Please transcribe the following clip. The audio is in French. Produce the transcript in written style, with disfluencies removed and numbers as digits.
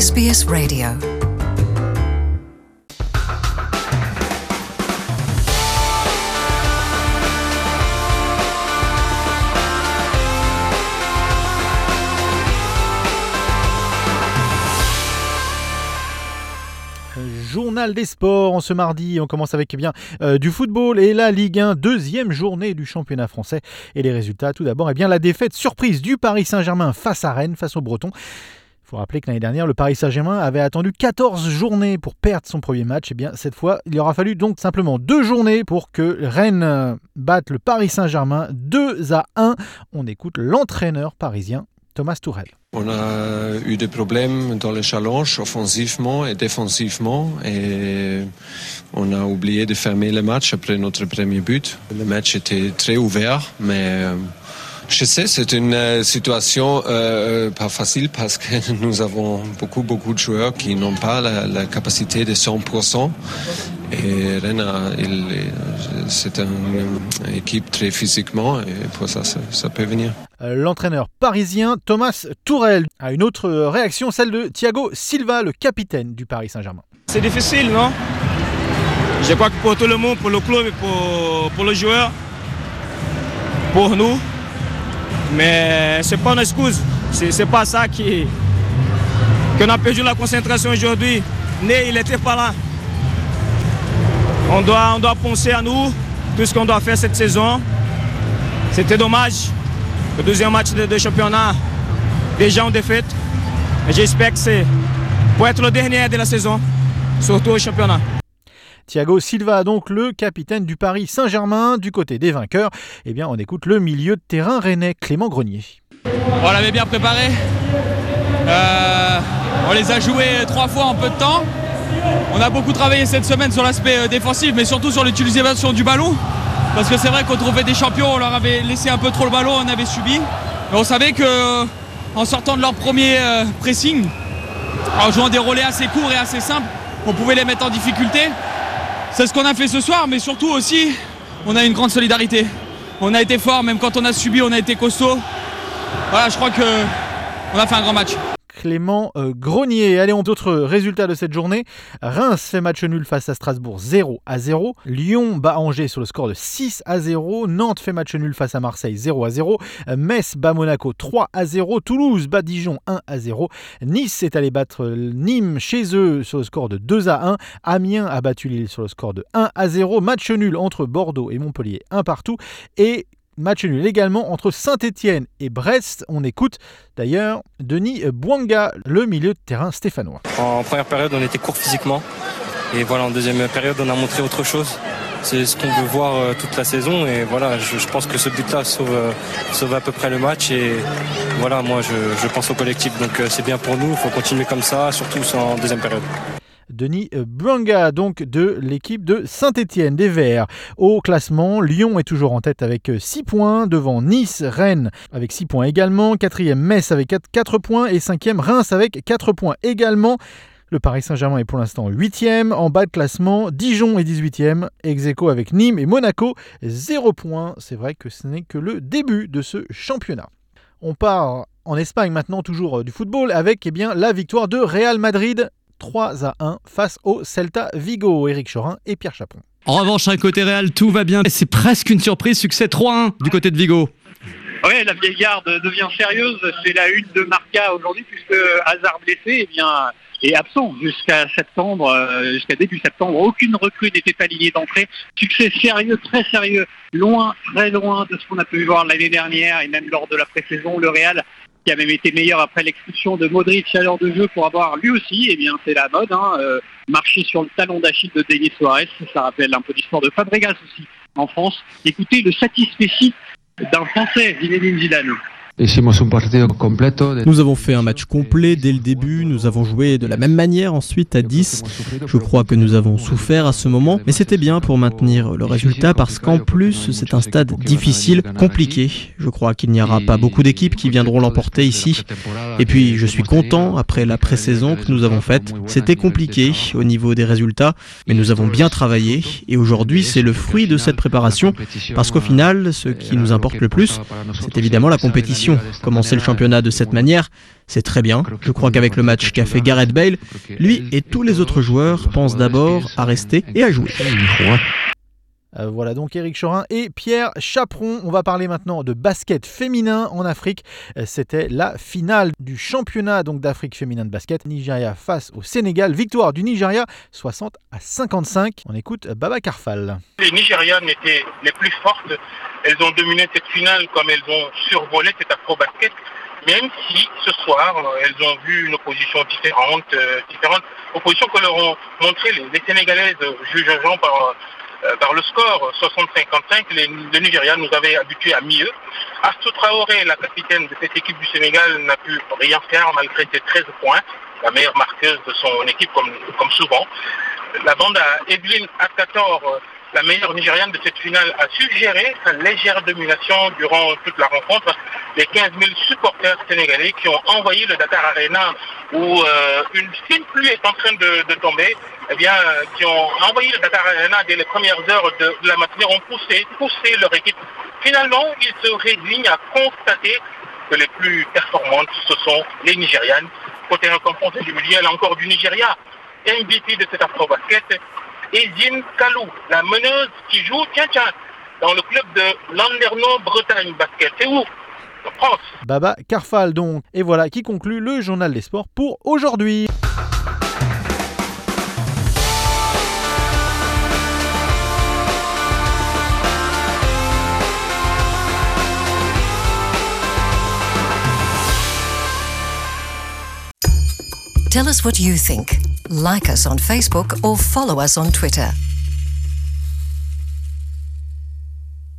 SBS Radio. Journal des sports en ce mardi, on commence avec du football et la Ligue 1, deuxième journée du championnat français. Et les résultats, tout d'abord, la défaite surprise du Paris Saint-Germain face à Rennes, face aux Bretons. Il faut rappeler que l'année dernière, le Paris Saint-Germain avait attendu 14 journées pour perdre son premier match. Cette fois, il aura fallu donc simplement 2 journées pour que Rennes batte le Paris Saint-Germain 2-1. On écoute l'entraîneur parisien Thomas Tuchel. On a eu des problèmes dans le challenge, offensivement et défensivement, et on a oublié de fermer le match après notre premier but. Le match était très ouvert, mais je sais, c'est une situation pas facile parce que nous avons beaucoup de joueurs qui n'ont pas la capacité de 100%. Et Rennes, c'est une équipe très physiquement, et pour ça peut venir. L'entraîneur parisien Thomas Tuchel a une autre réaction, celle de Thiago Silva, le capitaine du Paris Saint-Germain. C'est difficile, non? Je crois que pour tout le monde, pour le club et pour le joueur, pour nous, mais c'est pas une excuse. C'est pas ça qu'on a perdu la concentration aujourd'hui. Né, il n'était pas là. On doit penser à nous, tout ce qu'on doit faire cette saison. C'était dommage. Le deuxième match de championnat, déjà en défaite. Et j'espère que c'est pour être le dernier de la saison, surtout au championnat. Thiago Silva, donc le capitaine du Paris Saint-Germain. Du côté des vainqueurs, on écoute le milieu de terrain rennais Clément Grenier. On l'avait bien préparé. On les a joués 3 fois en peu de temps. On a beaucoup travaillé cette semaine sur l'aspect défensif, mais surtout sur l'utilisation du ballon. Parce que c'est vrai qu'au trophée des champions, on leur avait laissé un peu trop le ballon, on avait subi. Mais on savait qu'en sortant de leur premier pressing, en jouant des relais assez courts et assez simples, on pouvait les mettre en difficulté. C'est ce qu'on a fait ce soir, mais surtout aussi, on a une grande solidarité. On a été fort, même quand on a subi, on a été costaud. Voilà, je crois qu'on a fait un grand match. Clément Grenier. Allez, on d'autres résultats de cette journée. Reims fait match nul face à Strasbourg 0-0. Lyon bat Angers sur le score de 6-0. Nantes fait match nul face à Marseille 0-0. Metz bat Monaco 3-0. Toulouse bat Dijon 1-0. Nice est allé battre Nîmes chez eux sur le score de 2-1. Amiens a battu Lille sur le score de 1-0. Match nul entre Bordeaux et Montpellier 1-1. Et match nul également entre Saint-Étienne et Brest. On écoute d'ailleurs Denis Bouanga, le milieu de terrain stéphanois. En première période, on était court physiquement. Et voilà, en deuxième période, on a montré autre chose. C'est ce qu'on veut voir toute la saison. Et voilà, je pense que ce but-là sauve à peu près le match. Et voilà, moi, je pense au collectif. Donc c'est bien pour nous. Il faut continuer comme ça, surtout en deuxième période. Denis Bouanga, donc de l'équipe de Saint-Étienne des Verts. Au classement, Lyon est toujours en tête avec 6 points, devant Nice, Rennes avec 6 points également, 4e Metz avec 4 points et 5e Reims avec 4 points également. Le Paris Saint-Germain est pour l'instant 8e, en bas de classement, Dijon est 18e, ex-aequo avec Nîmes et Monaco, 0 points. C'est vrai que ce n'est que le début de ce championnat. On part en Espagne maintenant, toujours du football, avec la victoire de Real Madrid 3-1 face au Celta Vigo. Éric Chorin et Pierre Chapon. En revanche, côté Real, tout va bien. C'est presque une surprise, succès 3-1 du côté de Vigo. Oui, la vieille garde devient sérieuse. C'est la une de Marca aujourd'hui, puisque Hazard blessé est absent jusqu'à septembre, jusqu'à début septembre. Aucune recrue n'était alignée d'entrée. Succès sérieux, très sérieux, loin, très loin de ce qu'on a pu voir l'année dernière et même lors de la pré-saison. Le Real, qui a même été meilleur après l'expulsion de Modric à l'heure de jeu pour avoir lui aussi, c'est la mode, marcher sur le talon d'Achille de Denis Suarez. Ça rappelle un peu l'histoire de Fabregas aussi en France. Écoutez le satisfecit d'un Français, Zinedine Zidane. Nous avons fait un match complet dès le début, nous avons joué de la même manière ensuite à 10. Je crois que nous avons souffert à ce moment, mais c'était bien pour maintenir le résultat parce qu'en plus c'est un stade difficile, compliqué. Je crois qu'il n'y aura pas beaucoup d'équipes qui viendront l'emporter ici. Et puis je suis content après la pré-saison que nous avons faite. C'était compliqué au niveau des résultats, mais nous avons bien travaillé et aujourd'hui c'est le fruit de cette préparation parce qu'au final ce qui nous importe le plus, c'est évidemment la compétition pression. Commencer le championnat de cette manière, c'est très bien. Je crois qu'avec le match qu'a fait Gareth Bale, lui et tous les autres joueurs pensent d'abord à rester et à jouer. Voilà donc Éric Chorin et Pierre Chaperon. On va parler maintenant de basket féminin en Afrique. C'était la finale du championnat donc d'Afrique féminin de basket. Nigeria face au Sénégal. Victoire du Nigeria 60-55. On écoute Baba Karfal. Les Nigérianes étaient les plus fortes. Elles ont dominé cette finale comme elles ont survolé cet afro-basket. Même si ce soir, elles ont vu une opposition différente opposition que leur ont montré les Sénégalaises jugeant par le score 60-55, le Nigeria nous avait habitués à mieux. Astou Traoré, la capitaine de cette équipe du Sénégal, n'a pu rien faire malgré ses 13 points, la meilleure marqueuse de son équipe comme souvent. La bande à Evelyn Akator, la meilleure Nigériane de cette finale, a su gérer sa légère domination durant toute la rencontre. Les 15 000 supporters sénégalais qui ont envahi le Dakar Arena où une fine pluie est en train de tomber, qui ont envahi le Dakar Arena dès les premières heures de la matinée, ont poussé leur équipe. Finalement, ils se résignent à constater que les plus performantes, ce sont les Nigérianes. Côté récompense individuelle encore du Nigeria, MVP de cet afro-basket, Ezine Kalou, la meneuse qui joue, dans le club de Landerneau Bretagne Basket. C'est où ? En France. Baba Karfal donc. Et voilà qui conclut le journal des sports pour aujourd'hui. Tell us what you think. Like us on Facebook or follow us on Twitter.